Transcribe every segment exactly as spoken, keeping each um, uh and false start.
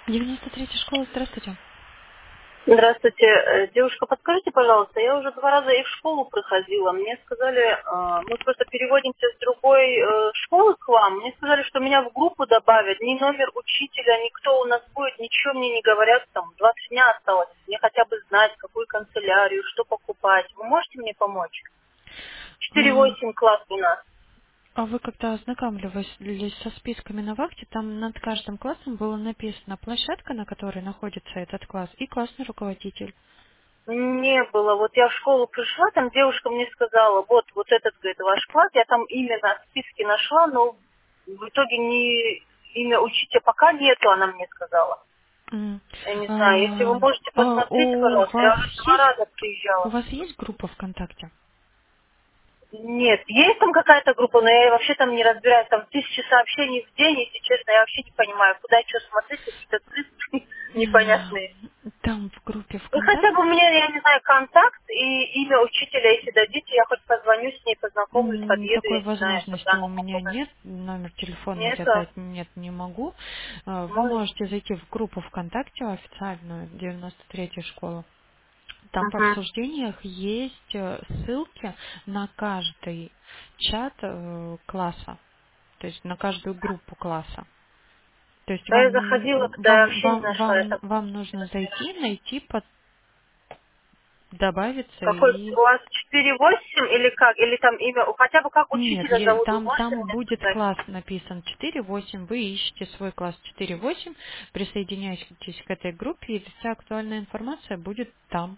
девяносто третья школа, здравствуйте. Здравствуйте. Э, Девушка, подскажите, пожалуйста, я уже два раза и в школу приходила. Мне сказали, э, мы просто переводимся с другой э, школы к вам. Мне сказали, что меня в группу добавят. Ни номер учителя, ни кто у нас будет, ничего мне не говорят. Там двадцать дня осталось. Мне хотя бы знать, какую канцелярию, что покупать. Вы можете мне помочь? Четыре А, восемь класс у нас. а вы когда ознакомливались со списками на вахте, там над каждым классом было написано площадка, на которой находится этот класс, и классный руководитель. Не было. Вот я в школу пришла, там девушка мне сказала, вот, вот этот, говорит, ваш класс, я там имя на списке нашла, но в итоге не имя учителя пока нету, она мне сказала. М. Я не знаю, если вы А, можете а посмотреть, у пожалуйста, я вас уже два есть раза у приезжала. вас есть группа ВКонтакте? Нет, есть там какая-то группа, но я вообще там не разбираюсь, там тысячи сообщений в день, если честно, я вообще не понимаю, куда что смотреть, какие-то цифры М, непонятные. Там в группе Вы хотя бы ВКонтакте мне, я не знаю, контакт и имя учителя, если дадите, я хоть позвоню с ней, познакомлюсь, м, подъеду, такой я не знаю, возможности когда у она меня могу. нет, номер телефона Нет, а, задать нет, не могу. А, Вы может. можете зайти в группу ВКонтакте официальную девяносто третьей школы. Там в Угу. обсуждениях есть э, ссылки на каждый чат э, класса, то есть на каждую группу класса. То есть Да, я вам заходила, тогда я вам вообще не вам нашла, я вам там вам не нужно разбираюсь. зайти, найти, под- добавиться Какой и у вас четыре восемь или как? Или там имя, хотя бы как нет, учителя я- зовут, вы там можете там мне будет сказать? класс написан четыре восемь, вы ищете свой класс четыре восемь, присоединяйтесь к этой группе, и вся актуальная информация будет там.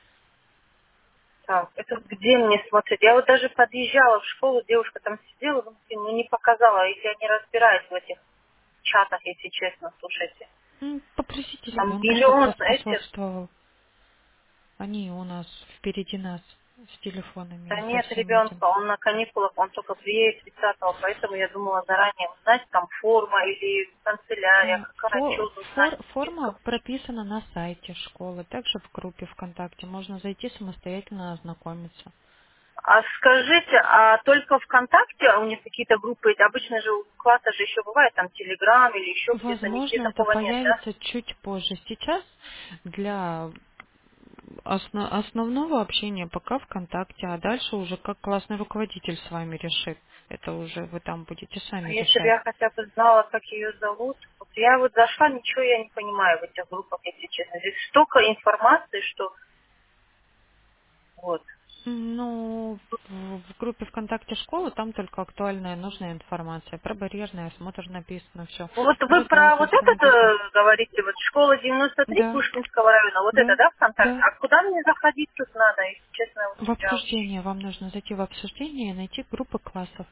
Так, это где мне смотреть? Я вот даже подъезжала в школу, девушка там сидела, ну, блин, ну, не показала, если я не разбираюсь в этих чатах, если честно, слушайте. М, Попросите Там ребенка, чтобы миллион этих. поспособствовал. Они у нас впереди нас с телефонами Да и со нет всем этим. ребенка, он на каникулах, он только приедет тридцатого, поэтому я думала заранее узнать, там форма или канцелярия, А, какая, что фо- узнать фор- из форма списков. прописана на сайте школы, также в группе ВКонтакте. Можно зайти самостоятельно ознакомиться. А скажите, а только ВКонтакте у них какие-то группы, обычно же у класса же еще бывает там Телеграм или еще где-то, нигде Возможно, это такого нет, да? появится чуть позже. Сейчас для осно- основного общения пока ВКонтакте, а дальше уже как классный руководитель с вами решит. Это уже вы там будете А сами если бы решать. я хотя бы знала, как ее зовут. Вот я вот зашла, ничего я не понимаю в этих группах, если честно. Здесь столько информации, что вот. Ну, в в группе ВКонтакте школы там только актуальная нужная информация. Про барьерный осмотр написано все. Вот вы Про про вот конкурсы этот написано. э, говорите, вот школа девяносто три Да, Пушкинского района, вот это, да, да, ВКонтакте? да. А куда мне заходить тут надо, если честно, я вот В теряла. обсуждение вам нужно зайти в обсуждение и найти группы классов.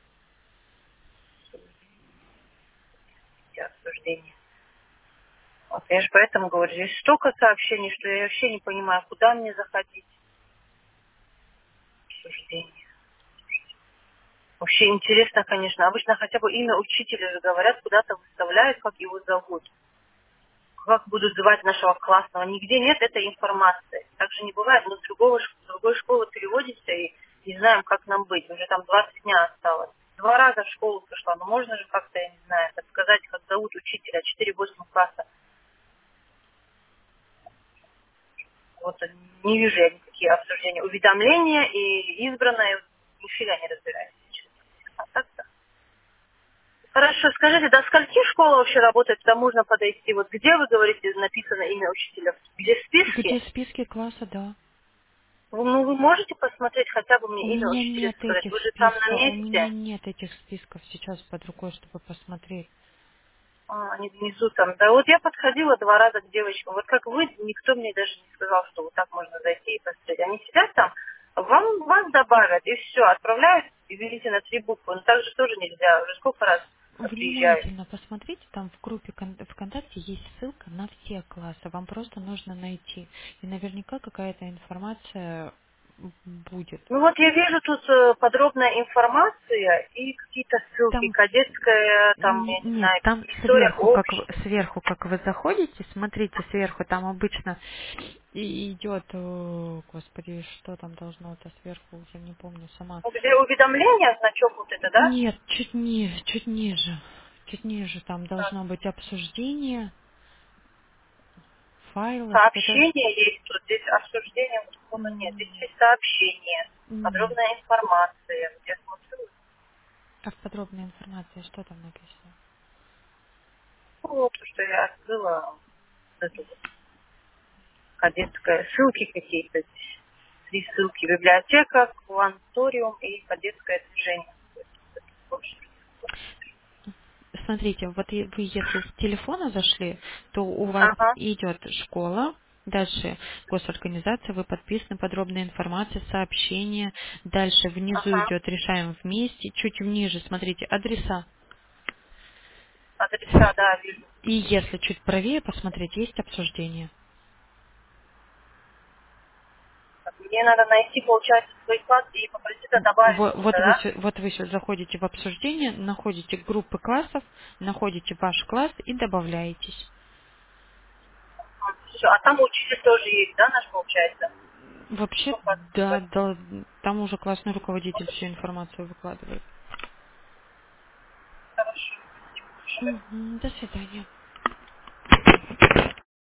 Эти обсуждения. Вот я же поэтому говорю, здесь столько сообщений, что я вообще не понимаю, куда мне заходить. Обсуждение. Вообще интересно, конечно. Обычно хотя бы имя учителя же говорят, куда-то выставляют, как его зовут. Как будут звать нашего классного. Нигде нет этой информации. Так же не бывает. Мы с другого, ш- с другой школы переводимся и не знаем, как нам быть. Уже там двадцать дня осталось. Два раза в школу пришла. Но можно же как-то, я не знаю, так сказать, как зовут учителя. четыре восемь класса. Вот не вижу я никакие обсуждения. Уведомления и избранное. Нифига не разбираюсь. Честно. А так-то. Хорошо, скажите, до скольки школа вообще работает? Туда можно подойти. Вот где, вы говорите, написано имя учителя? Где в списке? Где списки класса, да. Вы- Ну, вы можете посмотреть хотя бы У мне имя меня учителя нет сказать? этих Вы же там на списков, у меня месте, нет этих списков сейчас под рукой, чтобы посмотреть. а, они внизу там. Да вот я подходила два раза к девочкам. Вот как вы, никто мне даже не сказал, что вот так можно зайти и посмотреть. Они сидят там, вам вас добавят, и все, отправляют, и берите на три буквы. Но так же тоже нельзя. Уже сколько раз приезжаю. Внимательно посмотрите, там в группе Кон- ВКонтакте есть ссылка на все классы. Вам просто нужно найти. И наверняка какая-то информация будет. Ну вот я вижу тут э, подробная информация и какие-то ссылки. Там Кадетская, там, н- я не нет, знаю, там история сверху, как вы, общества. сверху, как вы заходите, смотрите сверху, там обычно и идет, о, господи, что там должно это сверху, уже не помню сама. Ну, где уведомления, значок вот это, да? Нет, чуть ниже, чуть ниже, чуть ниже, там Так, должно быть обсуждение, файлах. Это... Сообщение есть тут, здесь обсуждение телефона нет. Здесь м, есть сообщение, Нет. подробная информация. Я смотрю, А в подробной информации что там написано? вот, что я открыла вот эту вот кадетская, ссылки какие-то здесь. Три ссылки. Библиотека, кванториум и кадетское движение. Смотрите, вот и вы если с телефона зашли, то у вас Ага, идет школа, дальше госорганизация, вы подписаны, подробная информация, сообщение, дальше внизу ага. идет решаем вместе, чуть ниже, смотрите, адреса. Адреса, да, вижу. И если чуть правее посмотреть, есть обсуждение. Мне надо найти, получается, свой класс и попросить добавить Во- Вот что-то, вы, да? сю- вот вы сюда заходите в обсуждение, находите группы классов, находите ваш класс и добавляетесь. Все, а там учитель тоже есть, да, наш, получается? Вообще, Ну, как да, бы, да, там уже классный руководитель всю информацию выкладывает. хорошо. Мгм, до свидания.